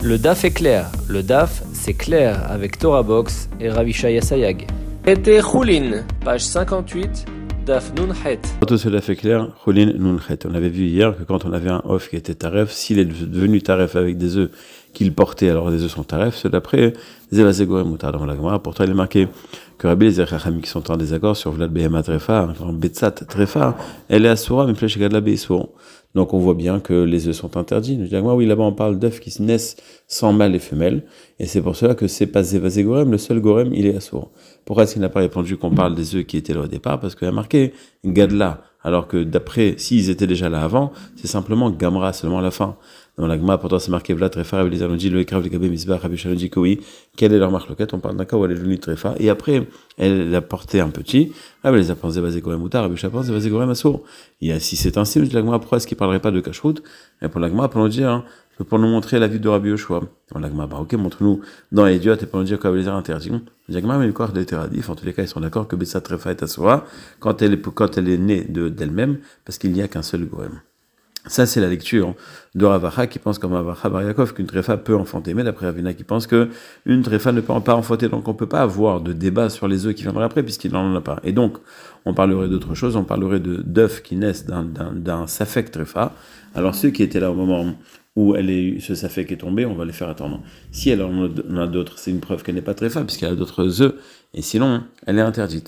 Le DAF est clair. Le DAF, c'est clair avec Torah Box et Ravishaya Sayag. Été Choulin, page 58, DAF Nunhet. Tout cela fait clair, Choulin Nunhet. On avait vu hier que quand on avait un off qui était taref, s'il est devenu taref avec des œufs qu'il portait, alors les œufs sont taref, ceux d'après, Zevazegorem Moutar dans la Gemara. Pourtant, il est marqué que Rabbi les Chachamim qui sont en désaccord sur Vlad Behema Trefa, Betsat Trefa, elle est Asura, mais Flèche Gadla Beisour. Donc on voit bien que les œufs sont interdits. Je dis, oui, là-bas on parle d'œufs qui naissent sans mâle et femelle, et c'est pour cela que c'est pas Zevazegorem, le seul Gorem, il est Asura. Pourquoi est-ce qu'il n'a pas répondu qu'on parle des œufs qui étaient là au départ? Parce qu'il y a marqué Gadla, alors que d'après, s'ils étaient déjà là avant, c'est simplement Gamra seulement à la fin. Dans la Gemara, pourtant c'est marqué Vlad Trefa, Rabbi Eliezer nous dit le Ekrav le Gabé Misbah, Rabbi Shimon dit que oui, quelle est leur marloquette? On parle d'un cas où elle est devenue Trefa, et après, elle a porté un petit, Rabbi Eliezer pense Zevazegorem Moutar, Rabbi Shimon pense Zevazegorem Assour. Si c'est ainsi, nous dit la Gemara, pourquoi est-ce qu'il ne parlerait pas de Kashrut? Et pour la Gemara, pour nous dire, pour nous montrer la vie de Rabbi Yoshua. Dans la Gemara, ok, montre-nous dans les dieux, et pour nous dire que Rabbi Eliezer interdit. La Gemara, mais le corps de Teradif, en tous les cas, ils sont d'accord que Betsat Trefa est Assoura quand elle est née d'elle-même, parce qu'il n'y a qu'un seul Gorem. Ça, c'est la lecture de Ravacha qui pense comme Ravacha Bar Yaakov qu'une tréfa peut enfanter, mais d'après Ravina qui pense que une tréfa ne peut pas enfanter, donc on peut pas avoir de débat sur les œufs qui viendraient après puisqu'il n'en a pas. Et donc, on parlerait d'autre chose, on parlerait d'œufs qui naissent d'un safek tréfa. Alors ceux qui étaient là au moment où ce safek est tombé, on va les faire attendre. Si elle en a d'autres, c'est une preuve qu'elle n'est pas tréfa puisqu'elle a d'autres œufs, et sinon, elle est interdite.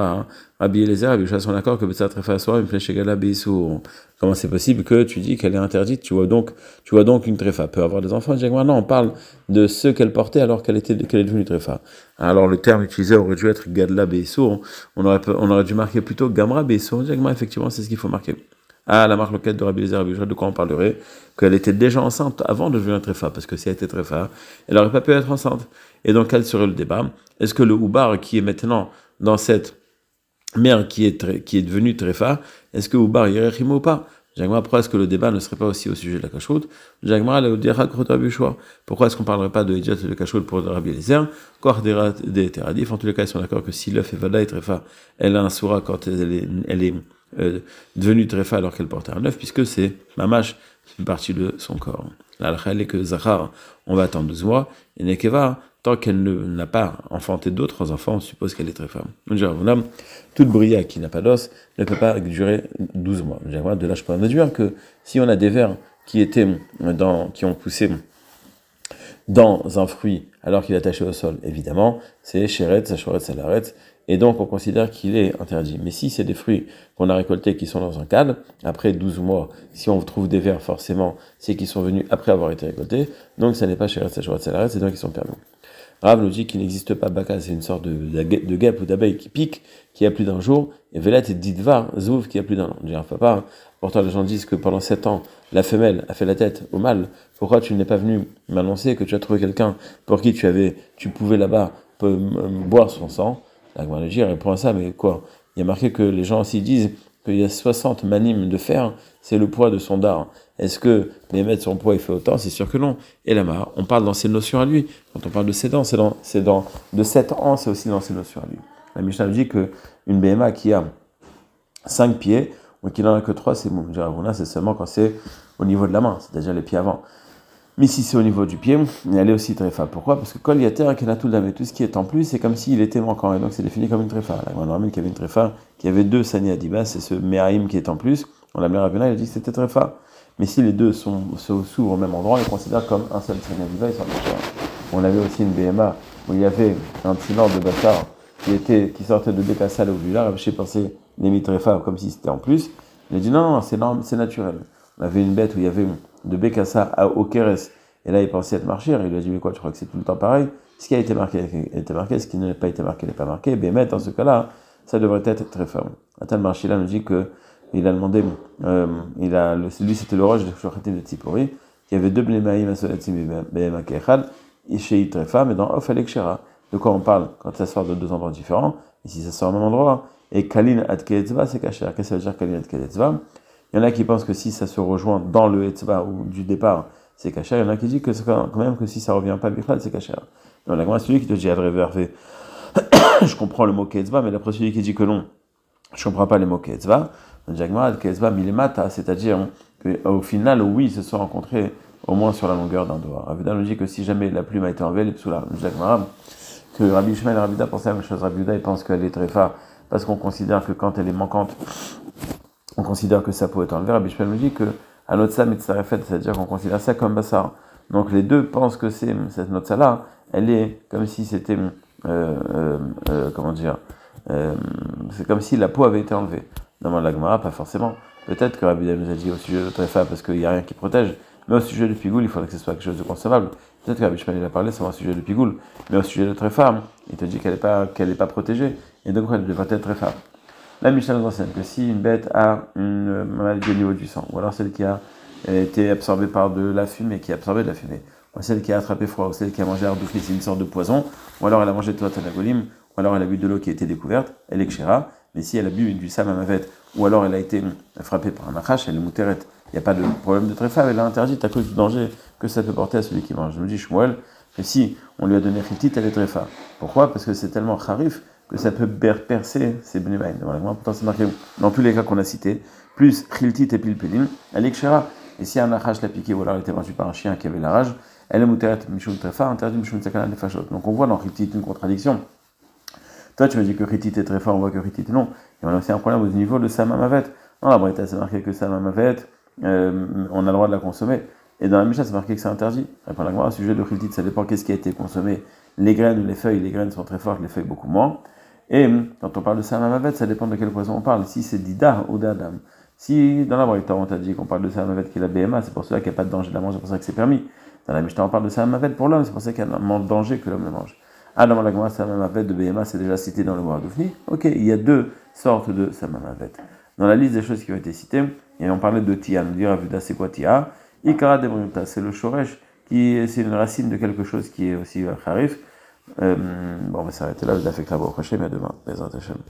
Rabbi Eliezer, Rabbi Yoshua sont d'accord que Betsat Trefa Assoura, une flèche égale à Beisour. Comment c'est possible que tu dis qu'elle est interdite? Tu vois donc une tréfa peut avoir des enfants. Non, on parle de ceux qu'elle portait alors qu'elle est devenue tréfa. Alors le terme utilisé aurait dû être Gadla Beisour. On aurait dû marquer plutôt Gamra Beisour. Effectivement, c'est ce qu'il faut marquer. La marloquette de Rabbi Eliezer, Rabbi Yoshua, de quoi on parlerait? Qu'elle était déjà enceinte avant de devenir tréfa, parce que si elle était tréfa, elle n'aurait pas pu être enceinte. Et donc, quel serait le débat? Est-ce que le Oubar qui est maintenant dans cette mère qui est devenue tréfa, est-ce que Oubar irait rimo ou pas? Pourquoi est-ce que le débat ne serait pas aussi au sujet de la kashrut? Pourquoi est-ce qu'on ne parlerait pas de Idiot de kashrut pour Rabbi Eliezer? Des Teradif, en tous les cas, ils sont d'accord que si l'œuf est vada et tréfa, elle a un soura quand elle est devenue tréfa alors qu'elle portait un œuf, puisque c'est mamash, c'est une partie de son corps. La halakha est que Zachar, on va attendre 12 mois, et Nekeva, tant qu'elle n'a pas enfanté d'autres enfants, on suppose qu'elle est tréfa. Toute bria qui n'a pas d'os ne peut pas durer 12 mois. De là, je peux en déduire que si on a des vers qui ont poussé dans un fruit alors qu'il est attaché au sol, évidemment, c'est Sheretz, Sachoretz, Salaretz, et donc on considère qu'il est interdit. Mais si c'est des fruits qu'on a récoltés qui sont dans un cadre, après 12 mois, si on trouve des vers, forcément, c'est qu'ils sont venus après avoir été récoltés, donc ça n'est pas Sheretz, Sachoretz, Salaretz, et donc ils sont permis. Rav nous dit qu'il n'existe pas baka, c'est une sorte de guêpe ou d'abeille qui pique, qui a plus d'un jour, et velet et didvar, zouv, qui a plus d'un an. Je dis, papa, pourtant les gens disent que pendant 7 ans, la femelle a fait la tête au mâle. Pourquoi tu n'es pas venu m'annoncer que tu as trouvé quelqu'un pour qui tu pouvais là-bas boire son sang? La Gemara répond à ça, mais quoi? Il y a marqué que les gens aussi disent qu'il y a 60 manimes de fer, c'est le poids de son dard. Est-ce que les mettre son poids, il fait autant? C'est sûr que non. Et là, on parle dans ses notions à lui. Quand on parle de 7 ans, de 7 ans, c'est aussi dans ses notions à lui. La Mishnah nous dit qu'une BMA qui a 5 pieds, ou qui n'en a que 3, c'est bon. C'est seulement quand c'est au niveau de la main, c'est-à-dire les pieds avant. Mais si c'est au niveau du pied, elle est aussi tréfa. Pourquoi? Parce que kol yater qu'elle a tout ce qui est en plus, c'est comme s'il était manquant, et donc c'est défini comme une tréfa. La Gemara qu'il y avait une tréfa, qui avait 2 sani adibas, c'est ce méhaïm qui est en plus. On l'a amené à Ravina, il a dit que c'était tréfa. Mais si les deux s'ouvrent au même endroit, on les considère comme un seul sani adiba, ils sont différents. On avait aussi une BMA où il y avait un tsinor de bâtard qui sortait de Bekassa l'ovulaire, j'ai pensé les mitréfa comme si c'était en plus. Il a dit non, c'est naturel. On avait une bête où il y avait de Bekassa au Keres, et là il pensait être marchir, il lui a dit mais quoi, tu crois que c'est tout le temps pareil? Ce qui a été marqué était marqué, ce qui n'a pas été marqué n'est pas marqué. Bémet, dans ce cas-là, ça devrait être très ferme. Atal Marchila nous dit que il a demandé, lui c'était le roche de Shochatim de Tzipori, qui avait 2 bnémaïm asoletzim béma kechad, ishei trefa, mais dans Of Alekshera. De quoi on parle quand ça sort de 2 endroits différents? Et si ça sort au même endroit, et Kalin ad Keetzva, c'est caché. Qu'est-ce que ça veut dire Kalin ad Keetzva? Il y en a qui pensent que si ça se rejoint dans le Etzva ou du départ, c'est caché. Il y en a qui disent que c'est quand même que si ça revient pas Bichlad, c'est caché. Donc la Gemara, celui qui te dit Adrevervé, je comprends le mot Keetzva, mais d'après celui qui dit que non, je comprends pas les mots Keetzva. Donc Jagma ad Keetzva milemata, c'est-à-dire qu'au final, oui, ils se sont rencontrés au moins sur la longueur d'un doigt. Rav Yehuda nous dit que si jamais la plume a été enlevée, elle est psoula. Nous dit la Gemara que Rabbi Ishmael et Rav Yehuda pensaient la même chose. Rav Yehuda, il pense qu'elle est tréfa parce qu'on considère que quand elle est manquante, on considère que ça peut être enlevé. Rabbi Ishmael nous dit que à notre mitzarefet, c'est-à-dire qu'on considère ça comme bassar. Donc les deux pensent que cette notza-là, elle est comme si c'était, comment dire, c'est comme si la peau avait été enlevée. Dans la Gemara, pas forcément. Peut-être que Rabbi Yehuda nous a dit au sujet de tréfa parce qu'il n'y a rien qui protège, mais au sujet de pigoule, il faudrait que ce soit quelque chose de consommable. Peut-être que Rabbi Ishmael a parlé sur un sujet de pigoule, mais au sujet de tréfa, il te dit qu'elle n'est pas protégée, et donc elle devrait être tréfa. La Mishnah nous enseigne que si une bête a une maladie au niveau du sang, ou alors celle qui a été absorbée par de la fumée, qui a absorbé de la fumée, ou celle qui a attrapé froid, ou celle qui a mangé ardoufli, c'est une sorte de poison, ou alors elle a mangé de tanagolim, ou alors elle a bu de l'eau qui a été découverte, elle est kshira, mais si elle a bu du samamavet, ou alors elle a été frappée par un achash, elle est mouteret, il n'y a pas de problème de tréfa, elle est interdite à cause du danger que ça peut porter à celui qui mange. Je me dis, Shmuel, que si on lui a donné chitit, elle est tréfa. Pourquoi ? Parce que c'est tellement charif que ça peut percer ses bneumaïn. Pourtant, c'est marqué dans tous les cas qu'on a cités, plus chiltit et pilpelin, elle est kshira. Et si un achash l'a piqué, ou alors elle était mordue par un chien qui avait la rage, elle est mouteret, mishum trefa, interdit mishum tsakana nefashot. Donc on voit dans chitit une contradiction. Toi, tu me dis que chitit est tréfa, on voit que chitit non. Et on a aussi un problème au niveau de samamavet. Dans la Breta, c'est marqué que samamavet, on a le droit de la consommer. Et dans la Mishnah, c'est marqué que c'est interdit. Répond la Gemara, au sujet de chitit, ça dépend qu'est-ce qui a été consommé. Les graines ou les graines sont très fortes, les feuilles beaucoup moins. Et quand on parle de samamavet, ça dépend de quel poison on parle. Si c'est d'ida ou d'adam. Si dans la Breta, on t'a dit qu'on parle de samamavet qui est la BMA, c'est pour cela qu'il n'y a pas de danger de la manger, c'est pour ça que c'est permis. Dans la Mishnah, on parle de samamavet pour l'homme, c'est pour ça qu'il y a un danger que l'homme le mange. Ah, dans la Gemara, samamavet de BMA, c'est déjà cité dans le Mouradoufni. Ok, il y a deux sortes de samamavet. Dans la liste des choses qui ont été citées, et on parlait de tia. Nous dire, Avuda, c'est quoi tia? Ikara de Brunta, c'est le shoresh, c'est une racine de quelque chose qui est aussi harif. Bon, on va s'arrêter là, je l'ai fait au prochain, mais à demain, les